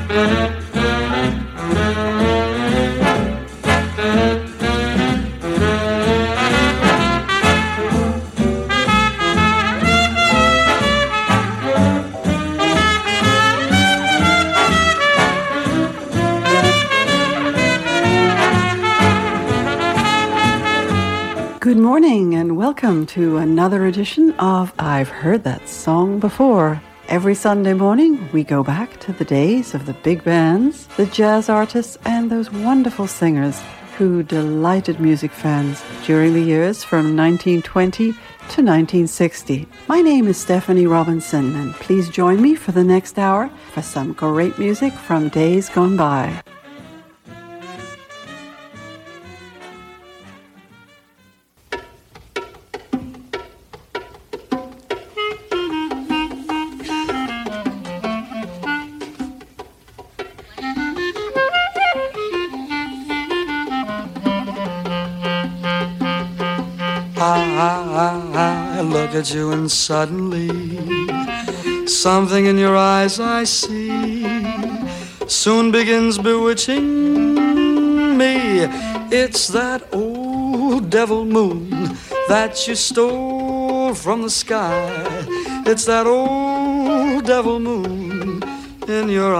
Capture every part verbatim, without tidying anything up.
Good morning and welcome to another edition of I've Heard That Song Before. Every Sunday morning we go back to the days of the big bands, the jazz artists and those wonderful singers who delighted music fans during the years from nineteen twenty to nineteen sixty. My name is Stephanie Robinson and please join me for the next hour for some great music from days gone by. I look at you and suddenly something in your eyes I see soon begins bewitching me. It's that old devil moon that you stole from the sky. It's that old devil moon in your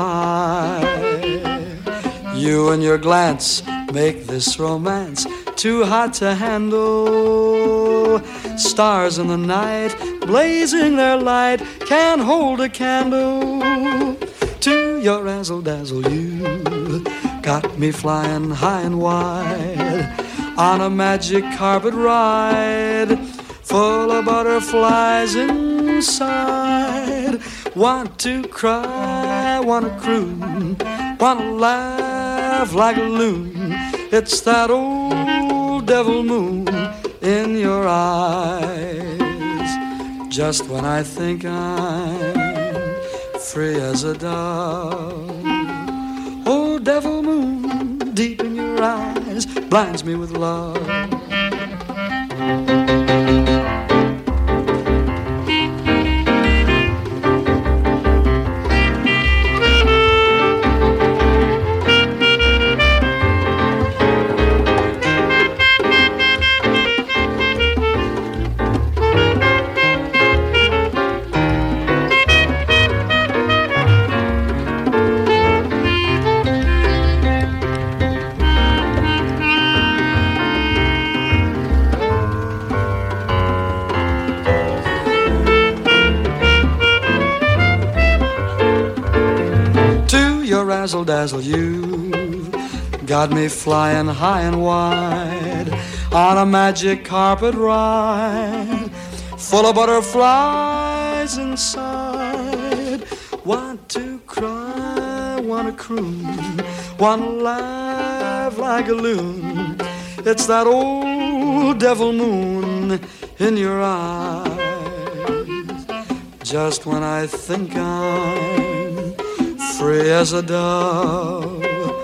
eye. You and your glance make this romance too hot to handle. Stars in the night, blazing their light, can't hold a candle to your razzle-dazzle. You got me flying high and wide on a magic carpet ride, full of butterflies inside. Want to cry, wanna croon, wanna laugh like a loon. It's that old devil moon in your eyes. Just when I think I'm free as a dove, old devil moon deep in your eyes blinds me with love. Razzle dazzle, you got me flying high and wide on a magic carpet ride, full of butterflies inside. Want to cry, wanna croon, wanna laugh like a loon. It's that old devil moon in your eyes. Just when I think I'm free as a dove,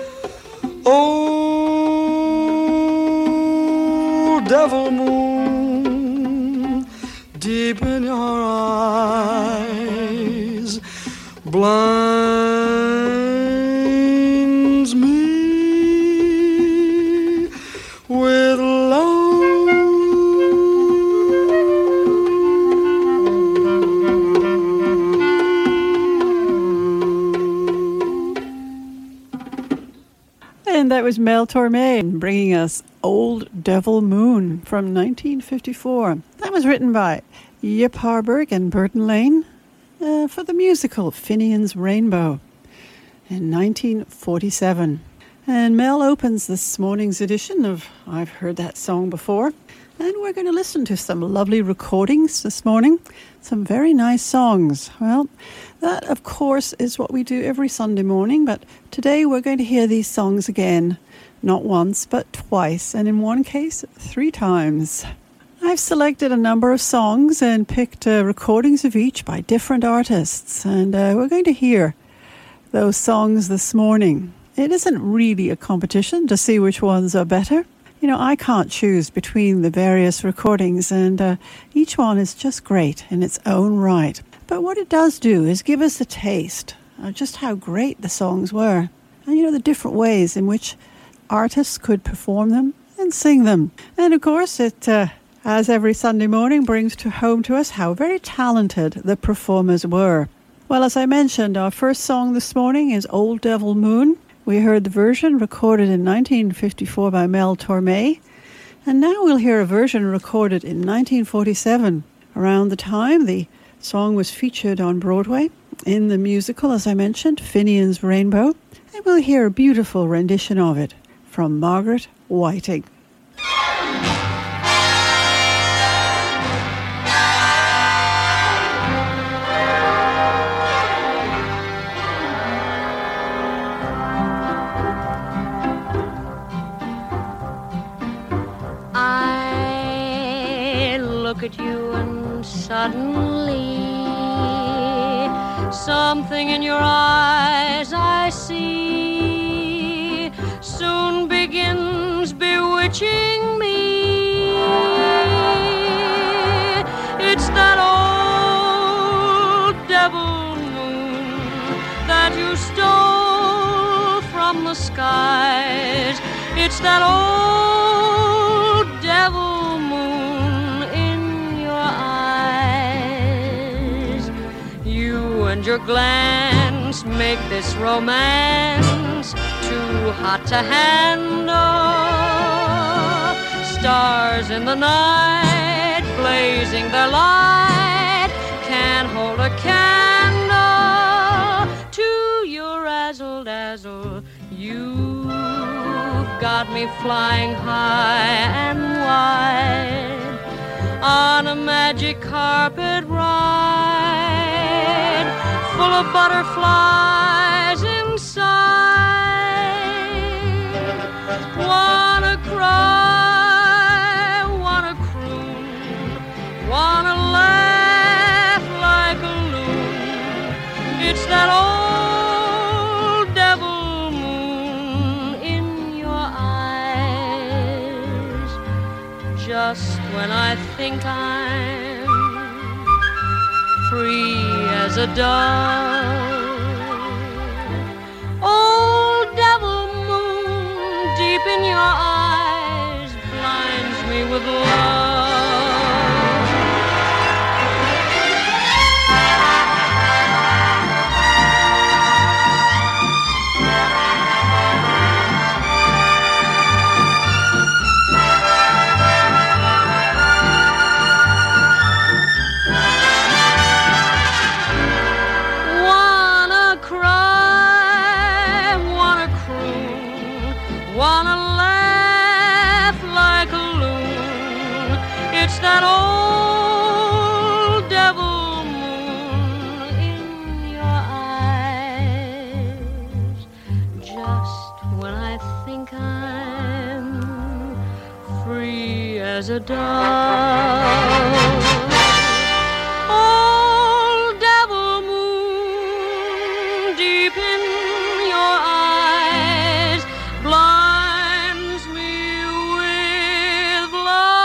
oh, devil moon, deep in your eyes, blinds me with love. And that was Mel Torme bringing us Old Devil Moon from nineteen fifty-four. That was written by Yip Harburg and Burton Lane uh, for the musical Finian's Rainbow in nineteen forty-seven. And Mel opens this morning's edition of I've Heard That Song Before. And we're going to listen to some lovely recordings this morning. Some very nice songs. Well, that, of course, is what we do every Sunday morning. But today we're going to hear these songs again. Not once, but twice. And in one case, three times. I've selected a number of songs and picked uh, recordings of each by different artists. And uh, we're going to hear those songs this morning. It isn't really a competition to see which ones are better. You know, I can't choose between the various recordings, and uh, each one is just great in its own right. But what it does do is give us a taste uh, just how great the songs were. And, you know, the different ways in which artists could perform them and sing them. And, of course, it, uh, as every Sunday morning, brings to home to us how very talented the performers were. Well, as I mentioned, our first song this morning is Old Devil Moon. We heard the version recorded in nineteen fifty-four by Mel Torme. And now we'll hear a version recorded in nineteen forty-seven. Around the time the song was featured on Broadway in the musical, as I mentioned, Finian's Rainbow. And we'll hear a beautiful rendition of it from Margaret Whiting. I look at you and suddenly something in your eyes I see soon begins bewitching me. It's that old devil moon that you stole from the skies. It's that old devil moon in your eyes. You and your glance make this romance too hot to handle. Stars in the night blazing their light can't hold a candle to your razzle-dazzle. You've got me flying high and wide on a magic carpet ride full of butterflies inside. Wanna cry, wanna croon, wanna laugh like a loon. It's that old devil moon in your eyes. Just when I think I'm free as a dove, old devil moon deep in your eyes blinds me with love. That old devil moon in your eyes. Just when I think I'm free as a dove, old devil moon deep in your eyes blinds me with love.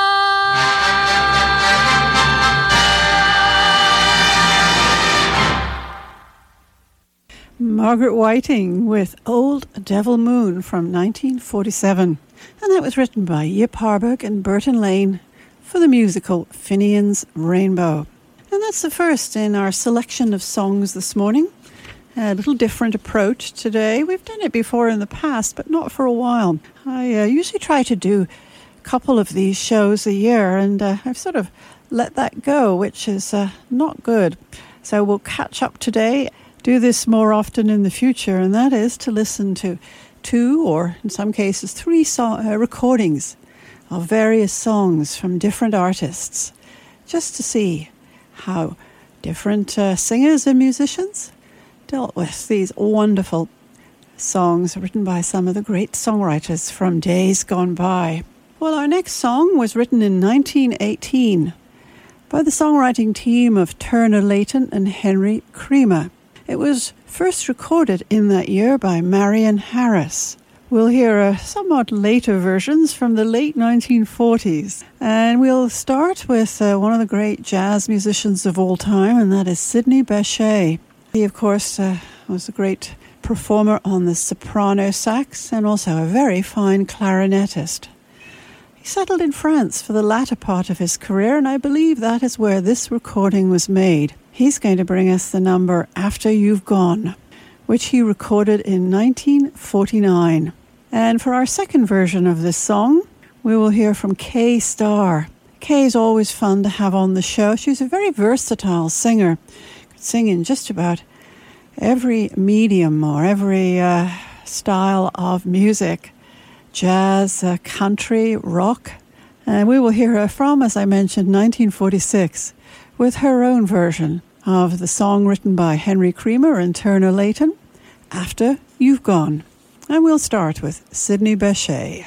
Margaret Whiting with Old Devil Moon from nineteen forty-seven. And that was written by Yip Harburg and Burton Lane for the musical Finian's Rainbow. And that's the first in our selection of songs this morning. A little different approach today. We've done it before in the past, but not for a while. I uh, usually try to do a couple of these shows a year, and uh, I've sort of let that go, which is uh, not good. So we'll catch up today. Do this more often in the future, and that is to listen to two or in some cases three song, uh, recordings of various songs from different artists, just to see how different uh, singers and musicians dealt with these wonderful songs written by some of the great songwriters from days gone by. Well, our next song was written in nineteen eighteen by the songwriting team of Turner Layton and Henry Creamer. It was first recorded in that year by Marion Harris. We'll hear uh, somewhat later versions from the late nineteen forties. And we'll start with uh, one of the great jazz musicians of all time, and that is Sidney Bechet. He, of course, uh, was a great performer on the soprano sax and also a very fine clarinetist. He settled in France for the latter part of his career, and I believe that is where this recording was made. He's going to bring us the number After You've Gone, which he recorded in nineteen forty-nine. And for our second version of this song, we will hear from Kay Starr. Kay is always fun to have on the show. She's a very versatile singer. Could sing in just about every medium or every uh, style of music. Jazz, uh, country, rock. And we will hear her from, as I mentioned, nineteen forty-six, with her own version of the song written by Henry Creamer and Turner Layton, After You've Gone. And we'll start with Sidney Bechet.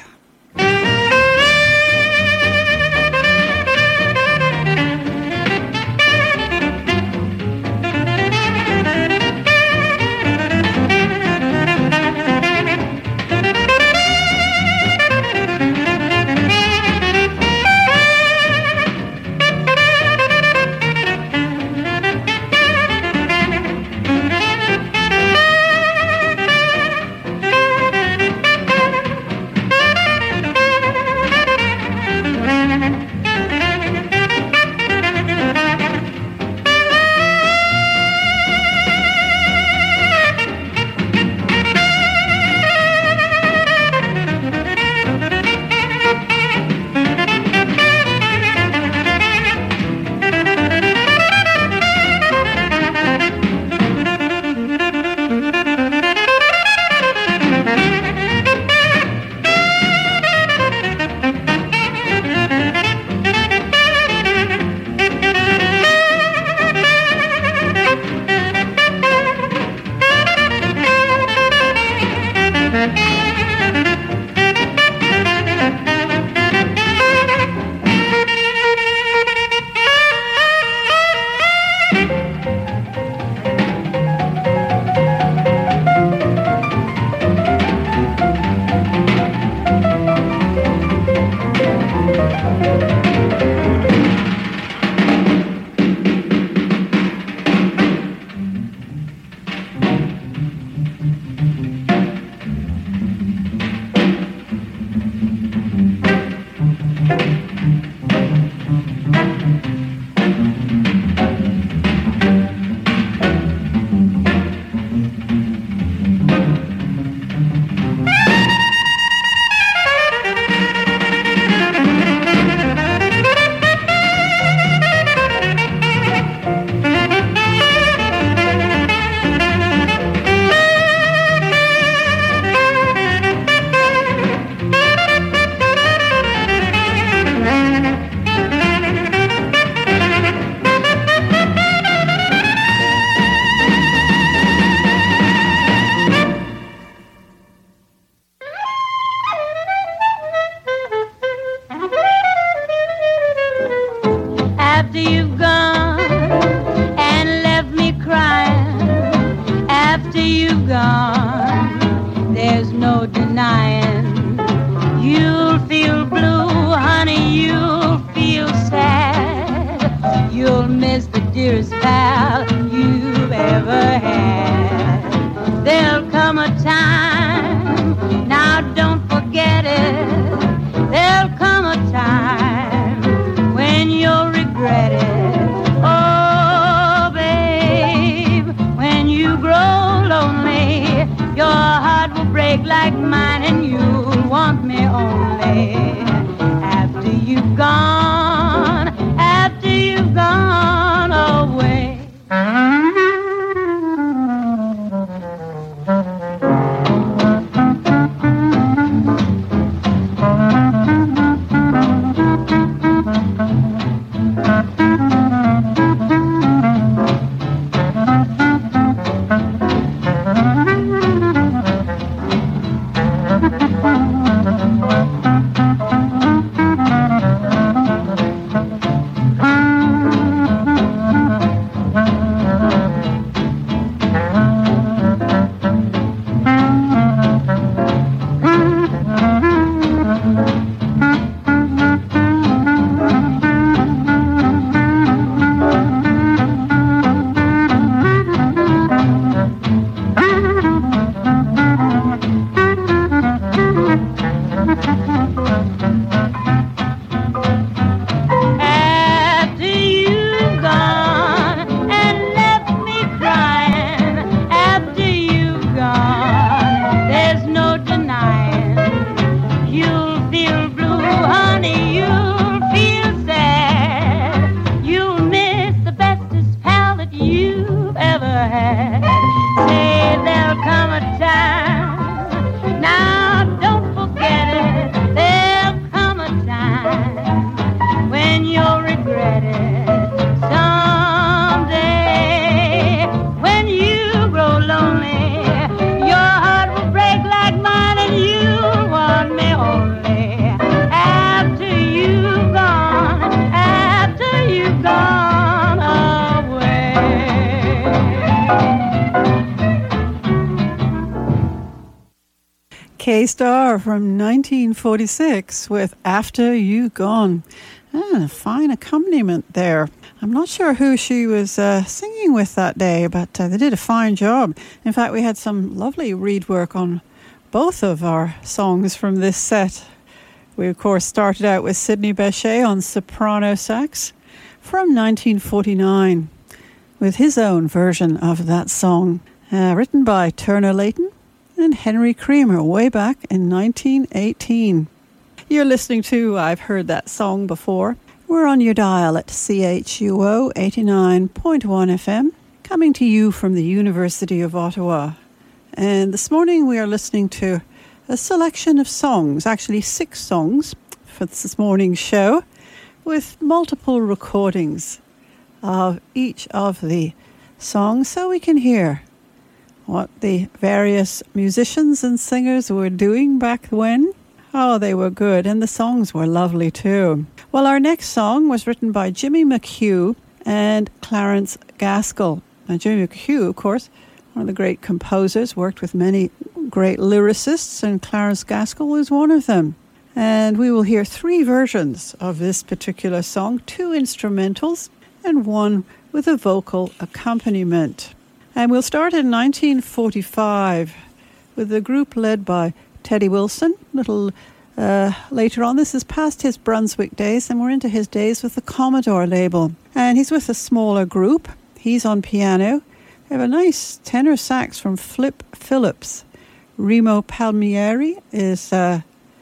K-Star from nineteen forty-six with After You Gone. Ah, a fine accompaniment there. I'm not sure who she was uh, singing with that day, but uh, they did a fine job. In fact, we had some lovely reed work on both of our songs from this set. We, of course, started out with Sidney Bechet on soprano sax from nineteen forty-nine with his own version of that song, uh, written by Turner Layton and Henry Creamer way back in nineteen eighteen. You're listening to I've Heard That Song Before. We're on your dial at C H U O eighty-nine point one F M, coming to you from the University of Ottawa. And this morning we are listening to a selection of songs, actually six songs for this morning's show, with multiple recordings of each of the songs so we can hear what the various musicians and singers were doing back when. Oh, they were good, and the songs were lovely too. Well, our next song was written by Jimmy McHugh and Clarence Gaskell. Now, Jimmy McHugh, of course, one of the great composers, worked with many great lyricists, and Clarence Gaskell was one of them. And we will hear three versions of this particular song, two instrumentals and one with a vocal accompaniment. And we'll start in nineteen forty-five with a group led by Teddy Wilson. A little uh, later on, this is past his Brunswick days, and we're into his days with the Commodore label. And he's with a smaller group. He's on piano. We have a nice tenor sax from Flip Phillips. Remo Palmieri is uh,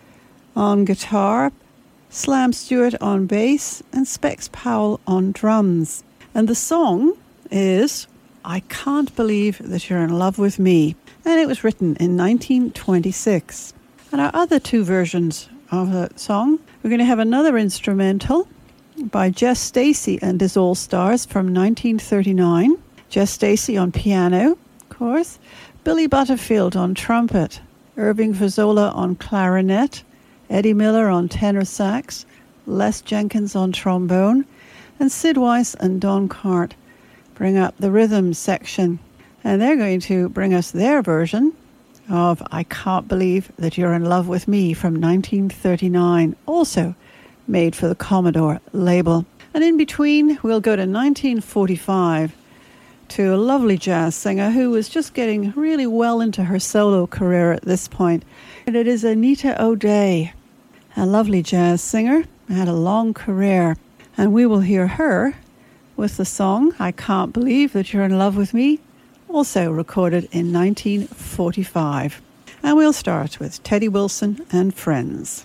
on guitar, Slam Stewart on bass, and Specs Powell on drums. And the song is I Can't Believe That You're in Love With Me, and it was written in nineteen twenty-six. And our other two versions of the song, we're going to have another instrumental by Jess Stacey and his All-Stars from nineteen thirty-nine. Jess Stacey on piano, of course, Billy Butterfield on trumpet, Irving Verzola on clarinet, Eddie Miller on tenor sax, Les Jenkins on trombone, and Sid Weiss and Don Cart bring up the rhythm section. And they're going to bring us their version of I Can't Believe That You're in Love With Me from nineteen thirty-nine, also made for the Commodore label. And in between, we'll go to nineteen forty-five to a lovely jazz singer who was just getting really well into her solo career at this point. And it is Anita O'Day, a lovely jazz singer, had a long career. And we will hear her with the song I Can't Believe That You're in Love With Me, also recorded in nineteen forty-five. And we'll start with Teddy Wilson and Friends.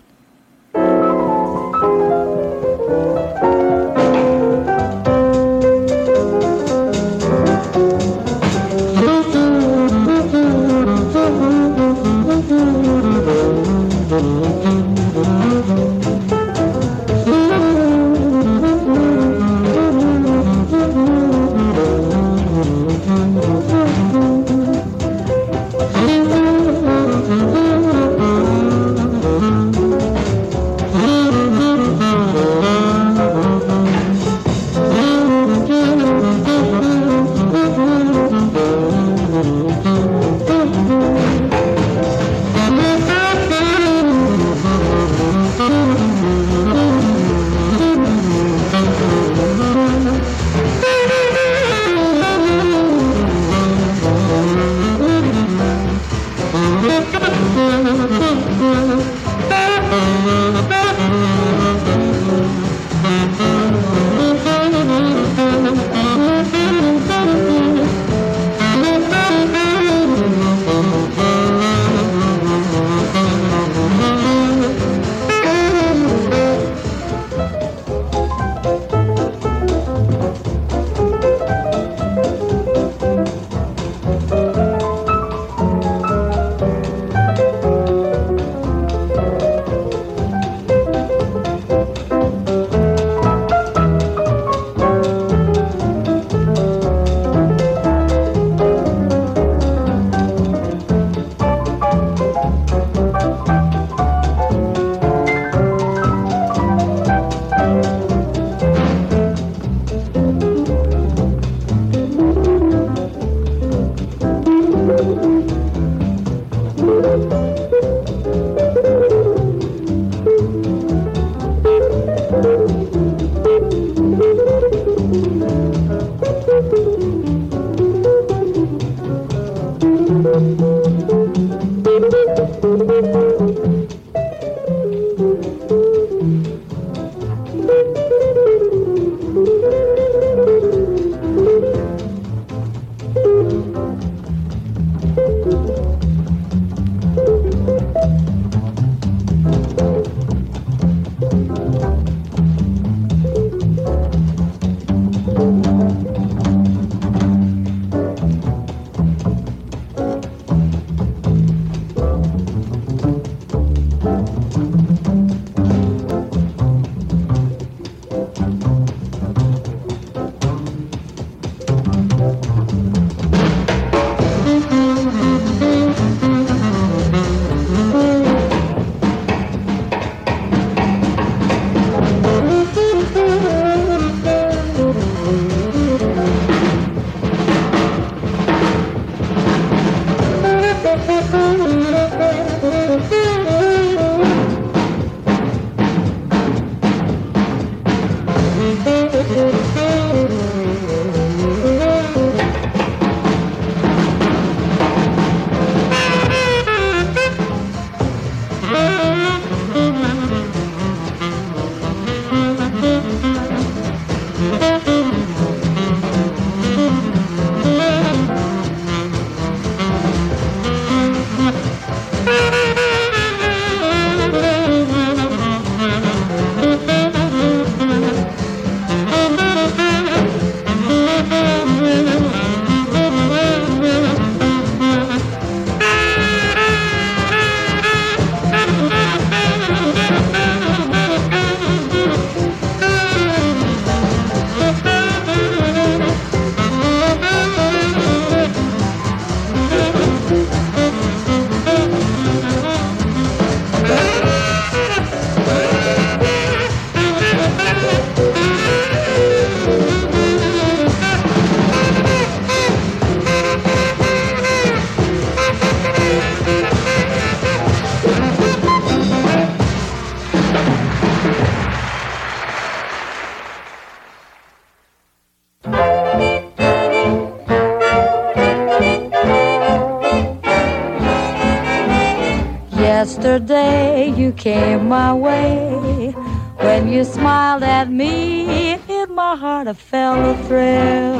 Yesterday you came my way. When you smiled at me, in my heart I felt a thrill.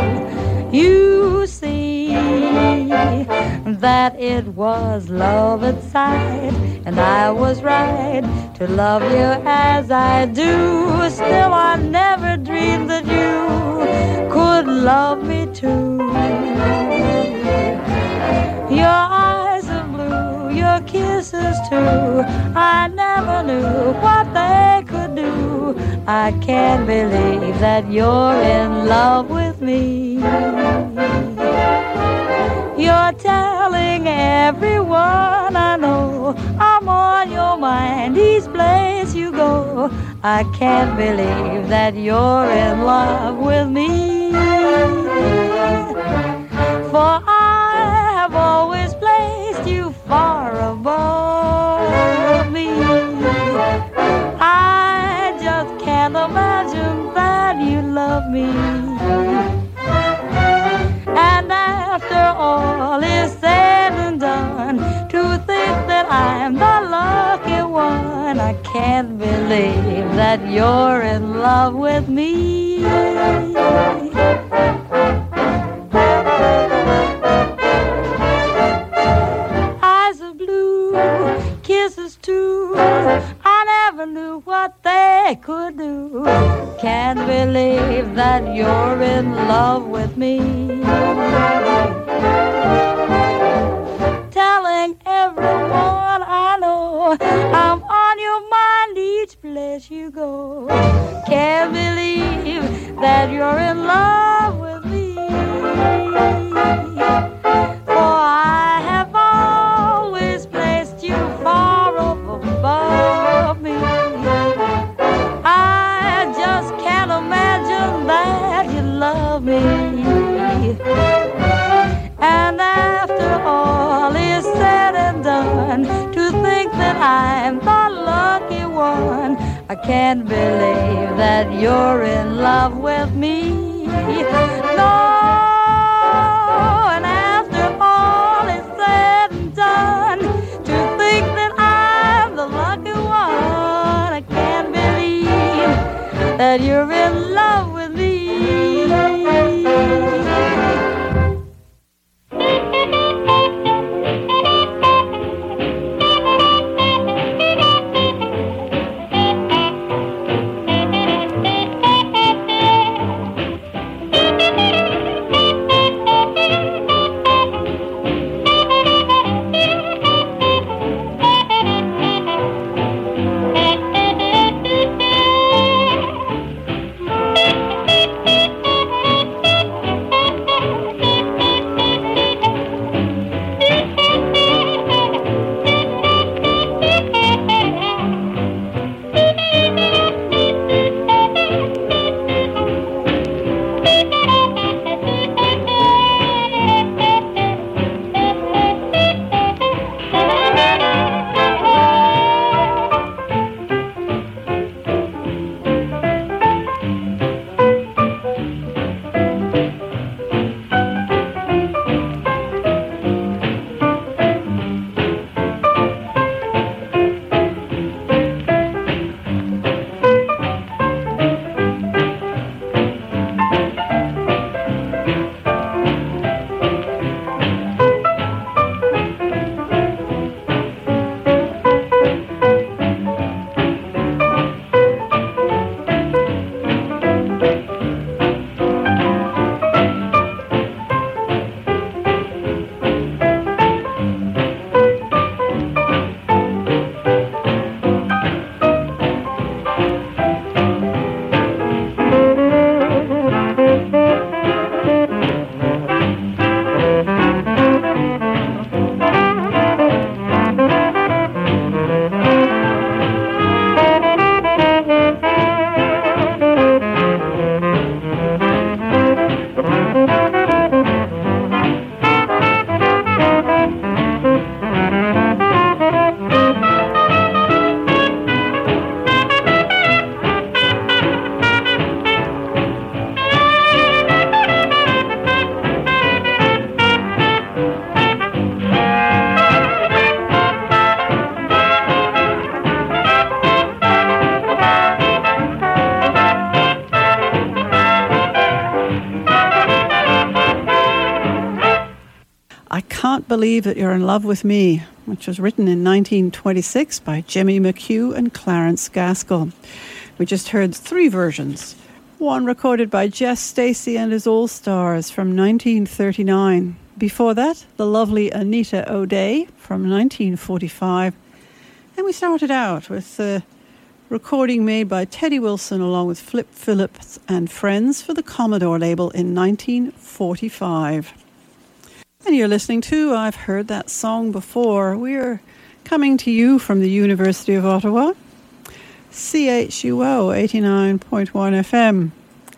You see that it was love at sight, and I was right to love you as I do. Still I never dreamed that you could love me too. Your eyes are blue, your kisses too, I never knew what they could do. I can't believe that you're in love with me. You're telling everyone I know I'm on your mind each place you go. I can't believe that you're in love with me. For I have always placed you far above me. I just can't imagine that you love me. And after all is said and done, to think that I'm the lucky one, I can't believe that you're in love with me. Eyes of blue, kisses too, I never knew what they could do. Can't believe that you're in love with me. Telling everyone I know I'm on your mind each place you go. Can't believe that you're in love with me. For I have always placed you far up above me. I just can't imagine that you love me. And after all is said and done, to think that I'm the lucky one, I can't believe that you're in love with me. No, and after all is said that you're in love with me. Believe That You're in Love with Me, which was written in nineteen twenty-six by Jimmy McHugh and Clarence Gaskell. We just heard three versions. One recorded by Jess Stacey and his All-Stars from nineteen thirty-nine. Before that, the lovely Anita O'Day from nineteen forty-five. And we started out with a recording made by Teddy Wilson along with Flip Phillips and Friends for the Commodore label in nineteen forty-five. And you're listening to I've Heard That Song Before. We're coming to you from the University of Ottawa, C H U O eighty-nine point one F M.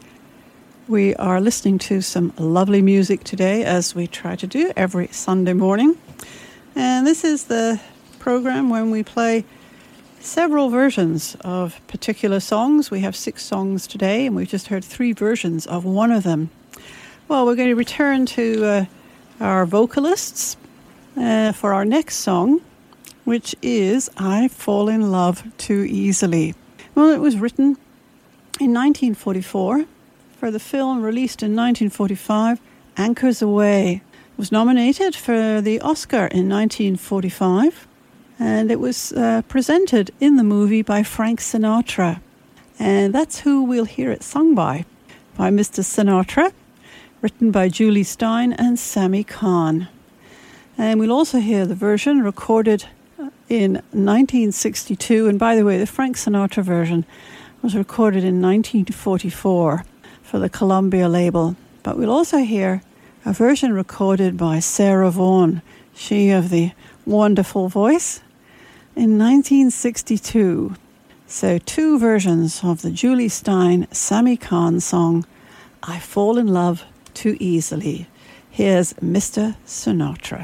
We are listening to some lovely music today, as we try to do every Sunday morning. And this is the program when we play several versions of particular songs. We have six songs today, and we've just heard three versions of one of them. Well, we're going to return to Uh, our vocalists uh, for our next song, which is I Fall in Love Too Easily. Well, it was written in nineteen forty-four for the film released in nineteen forty-five, Anchors Aweigh. It was nominated for the Oscar in nineteen forty-five, and it was uh, presented in the movie by Frank Sinatra. And that's who we'll hear it sung by, by Mister Sinatra, written by Julie Stein and Sammy Cahn. And we'll also hear the version recorded in nineteen sixty-two. And by the way, the Frank Sinatra version was recorded in nineteen forty-four for the Columbia label. But we'll also hear a version recorded by Sarah Vaughan, she of the wonderful voice, in nineteen sixty-two. So two versions of the Julie Stein, Sammy Cahn song, I Fall in Love Too Easily. Here's Mister Sinatra.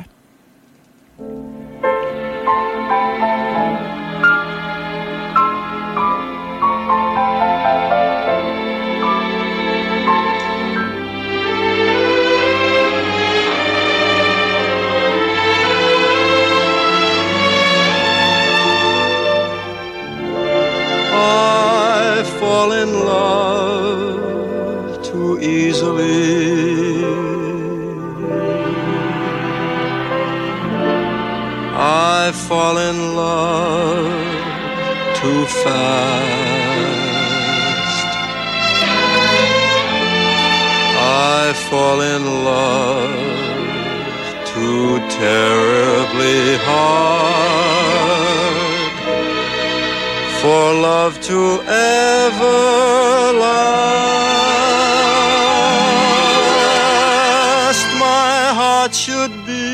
I fall in love I fall in love too fast. I fall in love too terribly hard for love to ever last. My heart should be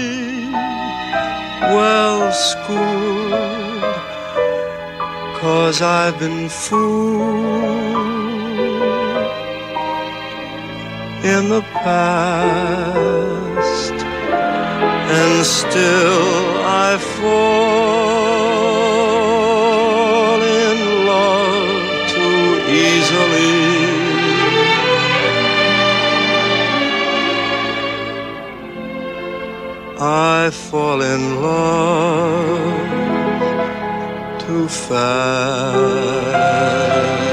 well schooled, 'cause I've been fooled in the past, and still I fall in love too easily. I fall in love too fast.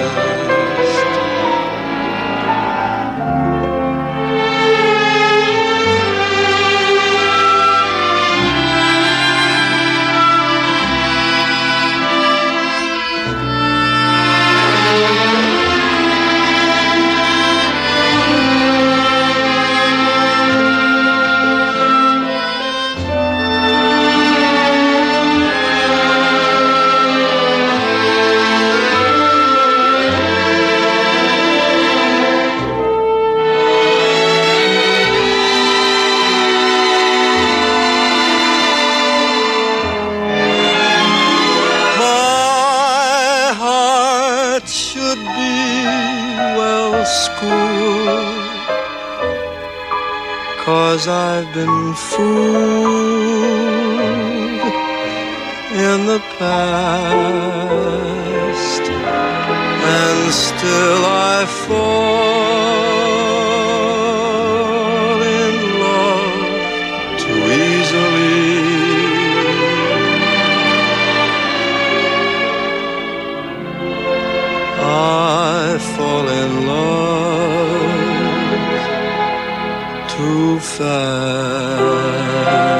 Cause I've been fooled in the past, and still I fall in love too easily. I fall in love too fast.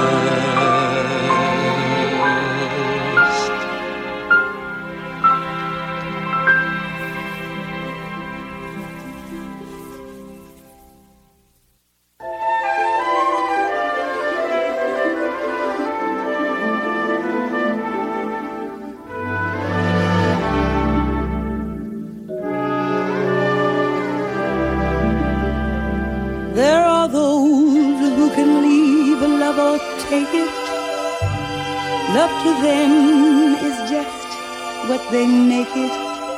There are those who can leave a love or take it. Love to them is just what they make it.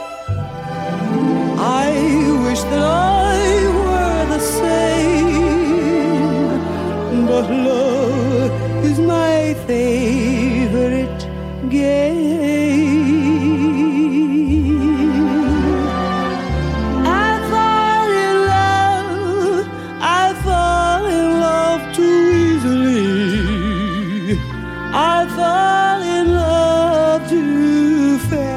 I wish that I were the same, but love is my favorite game. I fall in love too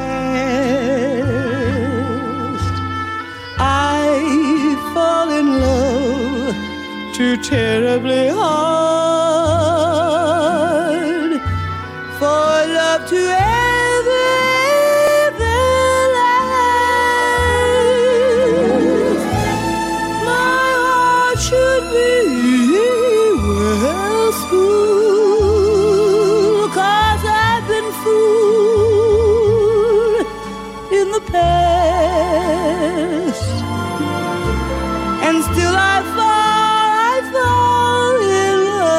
fast. I fall in love too terribly hard for love to ever, ever last. My heart should be well schooled, past, and still I fall, I fall in love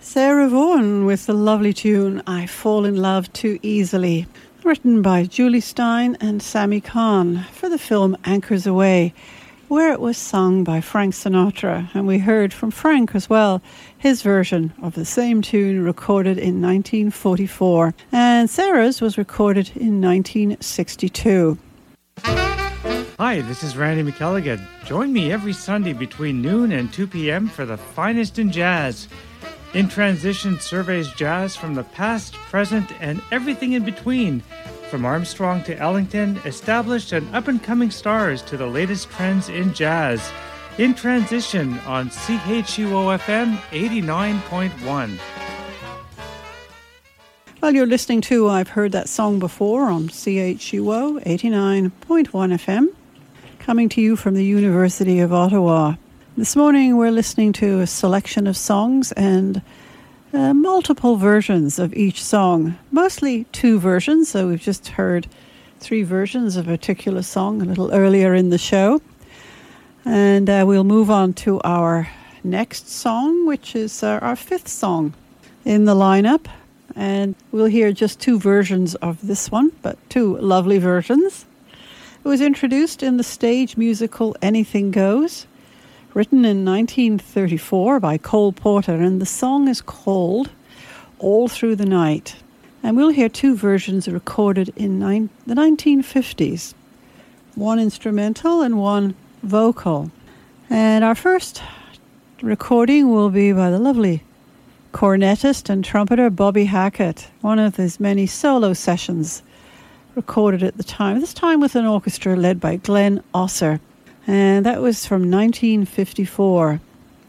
Sarah Vaughan with the lovely tune I Fall in Love Too Easily, written by Julie Stein and Sammy Kahn for the film Anchors Aweigh, where it was sung by Frank Sinatra, and we heard from Frank as well his version of the same tune recorded in nineteen forty-four, and Sarah's was recorded in nineteen sixty-two. Hi, this is Randy McElligott. Join me every Sunday between noon and two p.m. for the finest in jazz. In Transition surveys jazz from the past, present, and everything in between, from Armstrong to Ellington, established and up-and-coming stars to the latest trends in jazz. In Transition on C H U O F M eighty-nine point one. Well, you're listening to I've Heard That Song Before on C H U O eighty-nine point one F M, coming to you from the University of Ottawa. This morning we're listening to a selection of songs and uh, multiple versions of each song, mostly two versions, so we've just heard three versions of a particular song a little earlier in the show. And uh, we'll move on to our next song, which is uh, our fifth song in the lineup. And we'll hear just two versions of this one, but two lovely versions. It was introduced in the stage musical Anything Goes, written in nineteen thirty-four by Cole Porter, and the song is called All Through the Night. And we'll hear two versions recorded in nine, the nineteen fifties, one instrumental and one vocal. And our first recording will be by the lovely cornetist and trumpeter Bobby Hackett, one of his many solo sessions recorded at the time, this time with an orchestra led by Glenn Osser. And that was from nineteen fifty-four.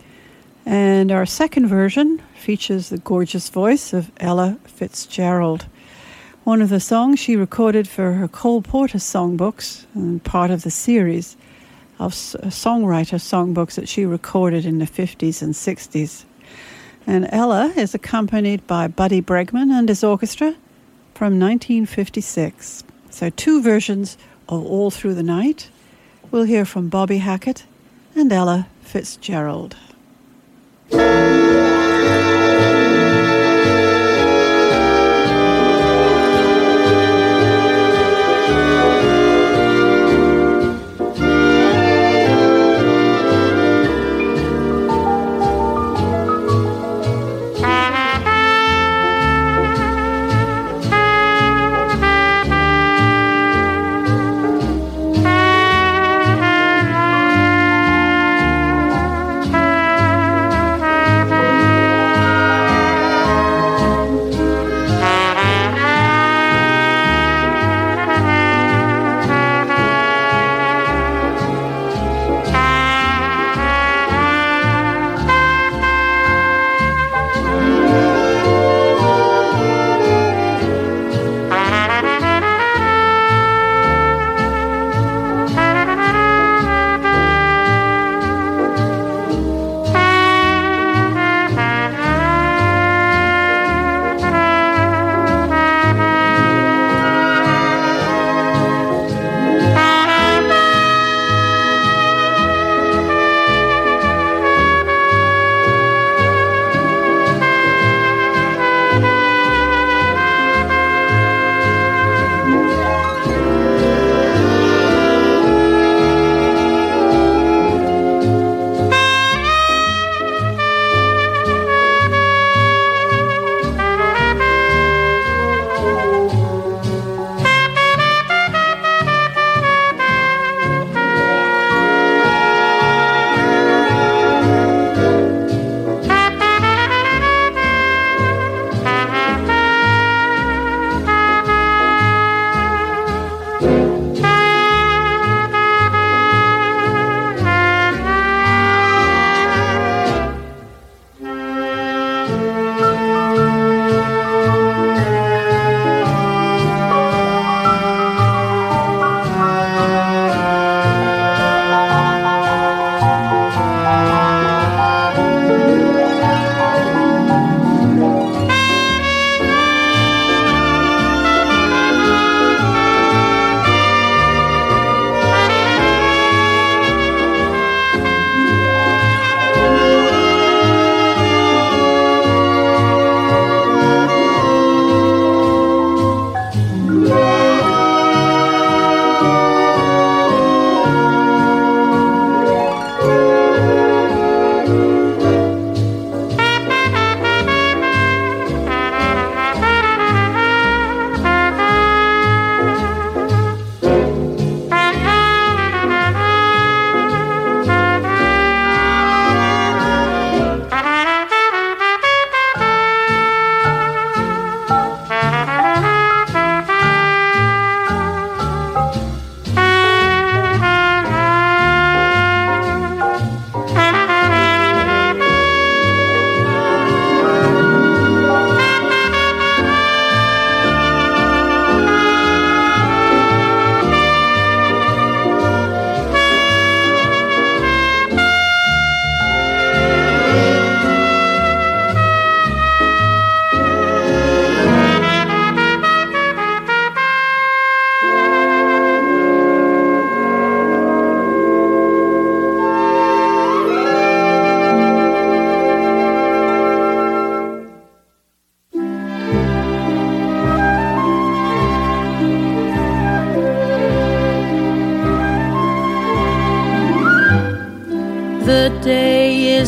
And our second version features the gorgeous voice of Ella Fitzgerald, one of the songs she recorded for her Cole Porter songbooks and part of the series of songwriter songbooks that she recorded in the fifties and sixties. And Ella is accompanied by Buddy Bregman and his orchestra from nineteen fifty-six. So two versions of All Through the Night. We'll hear from Bobby Hackett and Ella Fitzgerald. Thank you.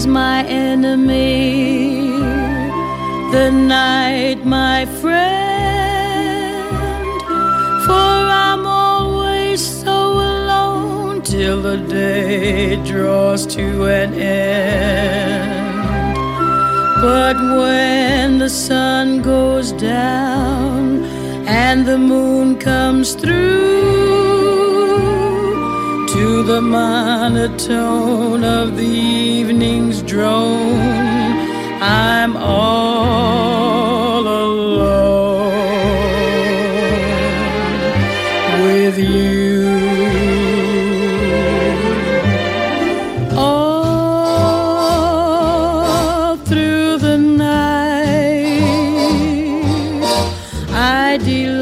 my enemy, the night my friend, for I'm always so alone till the day draws to an end. But when the sun goes down and the moon comes through, to the monotone of the evening's drone, I'm all alone with you. All through the night I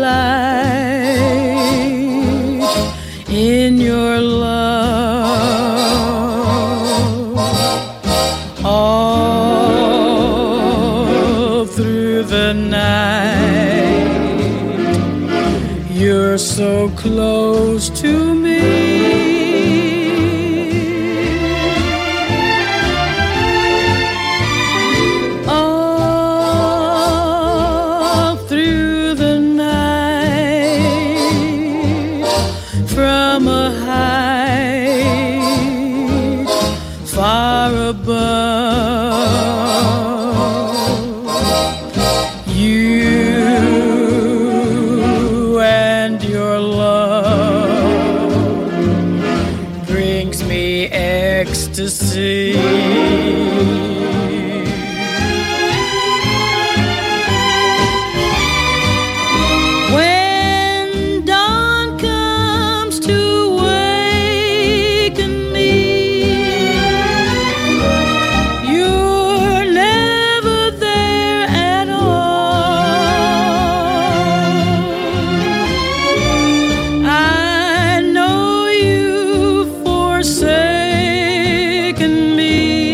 delight in your love. All through the night you're so close to me. All through the night from a height far above, you and your love brings me ecstasy. When dawn comes to waken me, you're never there at all. I know you've forsaken me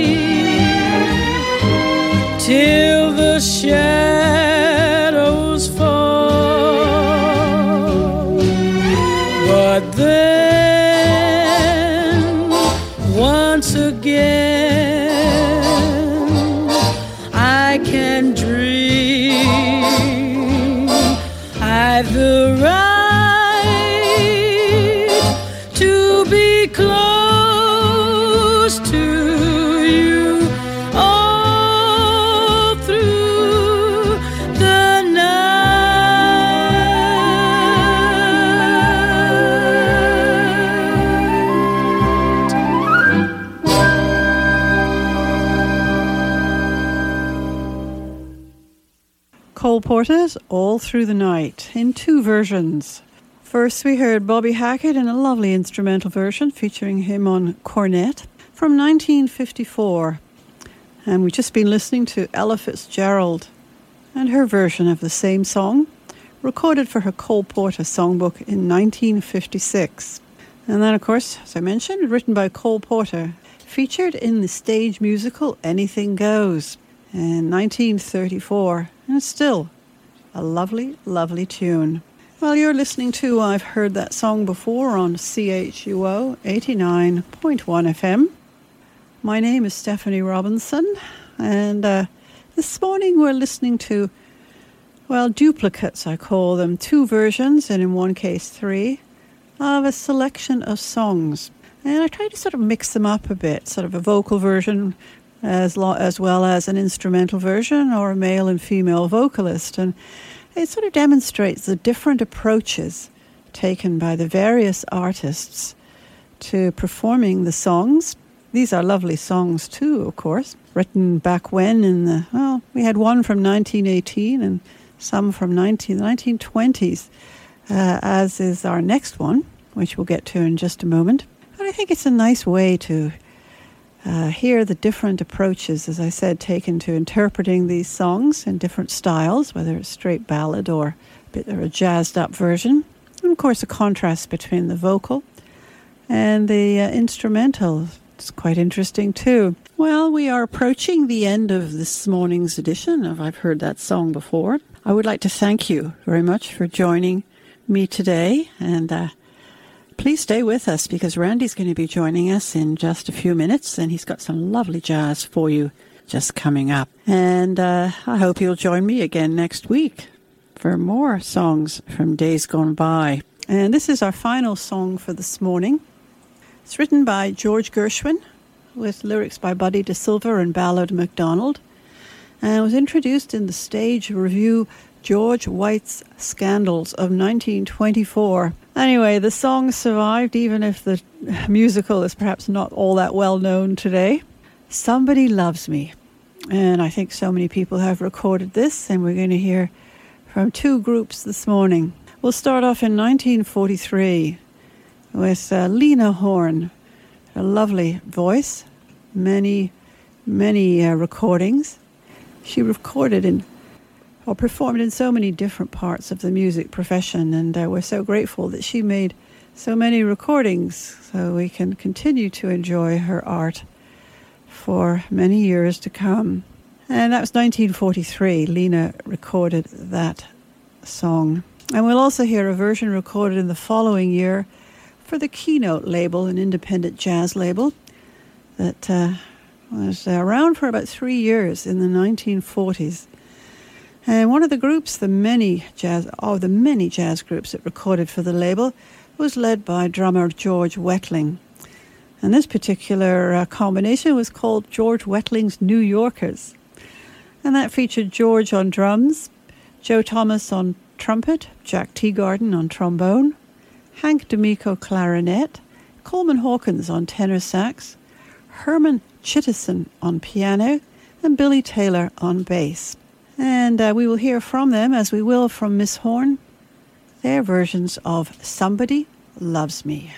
till the shadows fall. But then once again I can dream I've the right to be close to you all through the Cole Porter's All Through the Night in two versions. First we heard Bobby Hackett in a lovely instrumental version featuring him on cornet from nineteen fifty-four. And we've just been listening to Ella Fitzgerald and her version of the same song, recorded for her Cole Porter songbook in nineteen fifty-six. And then, of course, as I mentioned, written by Cole Porter, featured in the stage musical Anything Goes in nineteen thirty-four. And it's still a lovely, lovely tune. Well, you're listening to I've Heard That Song Before on C H U O eighty-nine point one F M. My name is Stephanie Robinson, and uh, this morning we're listening to, well, duplicates, I call them, two versions, and in one case three, of a selection of songs. And I try to sort of mix them up a bit, sort of a vocal version as, lo- as well as an instrumental version or a male and female vocalist. And it sort of demonstrates the different approaches taken by the various artists to performing the songs. These are lovely songs too, of course, written back when in the, well, we had one from nineteen eighteen and some from nineteen, the nineteen twenties, uh, as is our next one, which we'll get to in just a moment. But I think it's a nice way to uh, hear the different approaches, as I said, taken to interpreting these songs in different styles, whether it's straight ballad or a bit or a jazzed up version. And of course, a contrast between the vocal and the uh, instrumental. It's quite interesting too. Well, we are approaching the end of this morning's edition of I've Heard That Song Before. I would like to thank you very much for joining me today and uh, Please stay with us because Randy's going to be joining us in just a few minutes, and he's got some lovely jazz for you just coming up. And uh, I hope you'll join me again next week for more songs from days gone by. And this is our final song for this morning. It's written by George Gershwin with lyrics by Buddy DeSilva and Ballard MacDonald, and was introduced in the stage review George White's Scandals of nineteen twenty-four. Anyway, the song survived even if the musical is perhaps not all that well known today. Somebody Loves Me. And I think so many people have recorded this, and we're going to hear from two groups this morning. We'll start off in nineteen forty-three with uh, Lena Horne, a lovely voice, many, many uh, recordings. She recorded in or performed in so many different parts of the music profession, and uh, we're so grateful that she made so many recordings so we can continue to enjoy her art for many years to come. And that was nineteen forty-three. Lena recorded that song. And we'll also hear a version recorded in the following year for the Keynote label, an independent jazz label that uh, was around for about three years in the nineteen forties. And one of the groups, the many jazz, oh, the many jazz groups that recorded for the label, was led by drummer George Wettling. And this particular uh, combination was called George Wettling's New Yorkers. And that featured George on drums, Joe Thomas on trumpet, Jack Teagarden on trombone, Hank D'Amico clarinet, Coleman Hawkins on tenor sax, Herman Chittison on piano, and Billy Taylor on bass. And uh, we will hear from them, as we will from Miss Horne, their versions of Somebody Loves Me.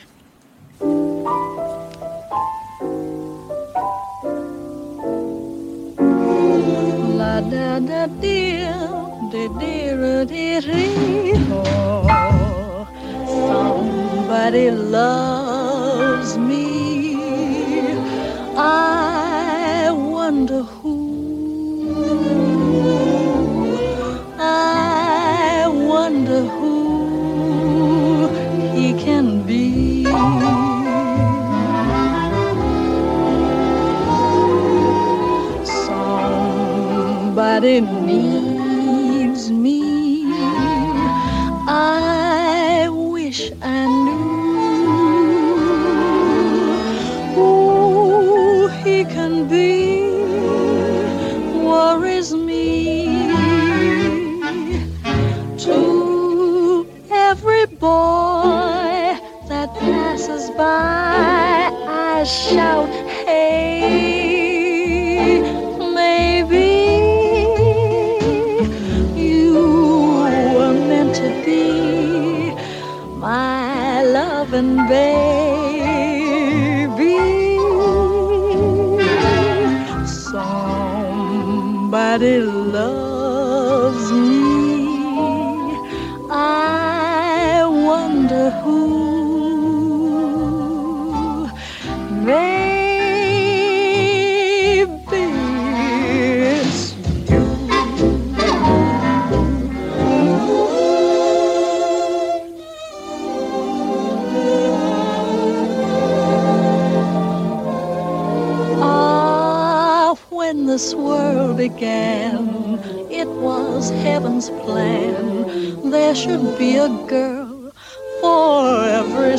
La da da dee, dee dee dee dee, oh, somebody loves me. I wonder who. I wonder who he can be. Somebody needs me. I wish I knew who he can be. Worries me. To every boy that passes by, I shout, hey, maybe you were meant to be my loving baby. Somebody loves me. I wonder who. Maybe it's you. Ah, when this world began, it was heaven's plan. There should be a girl for every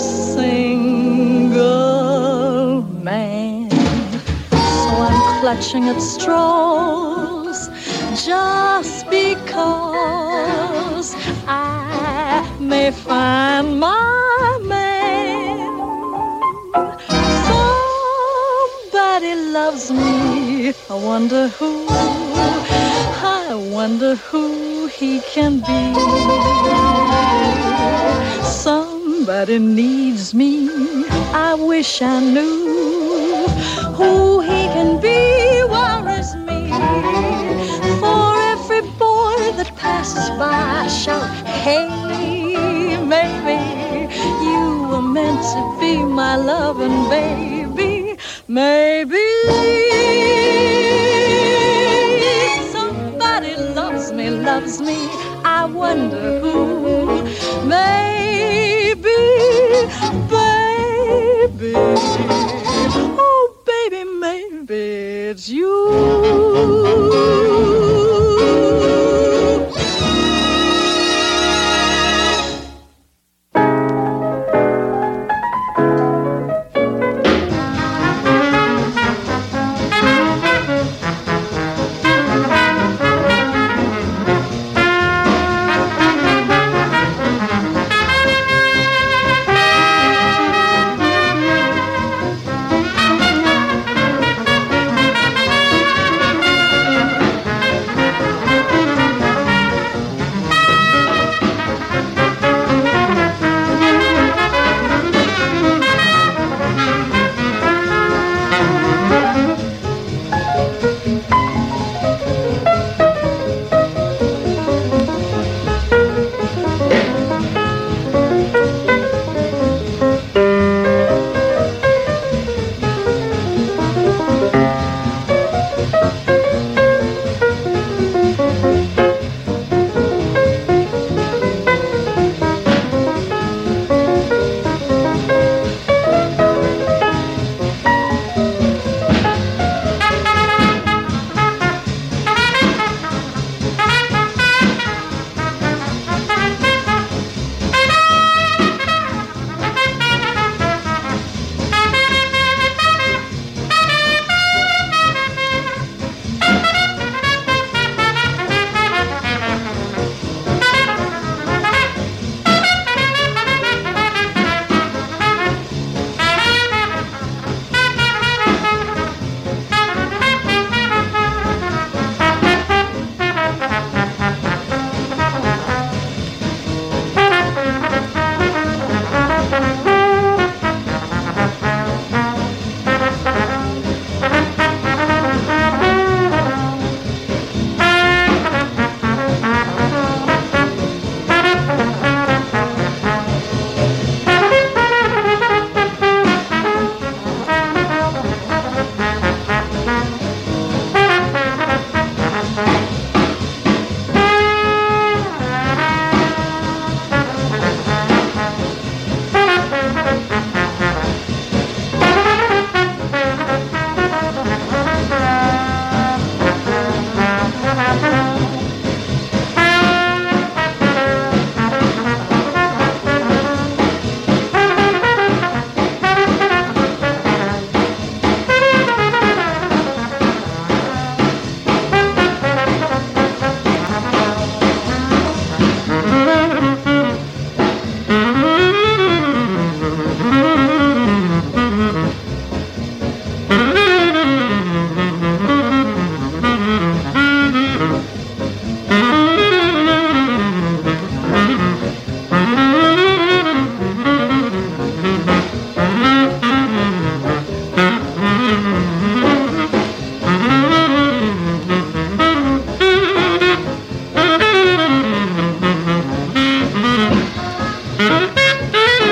single man. So I'm clutching at straws just because I may find my man. Somebody loves me. I wonder who. I wonder who he can be. Somebody needs me. I wish I knew who he can be. Worries me. For every boy that passes by, I shout, hey, maybe you were meant to be my loving baby. Maybe somebody loves me, loves me. I wonder who. Maybe baby. Oh, baby, maybe it's you.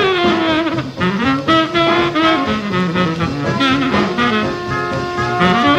Mm-hmm.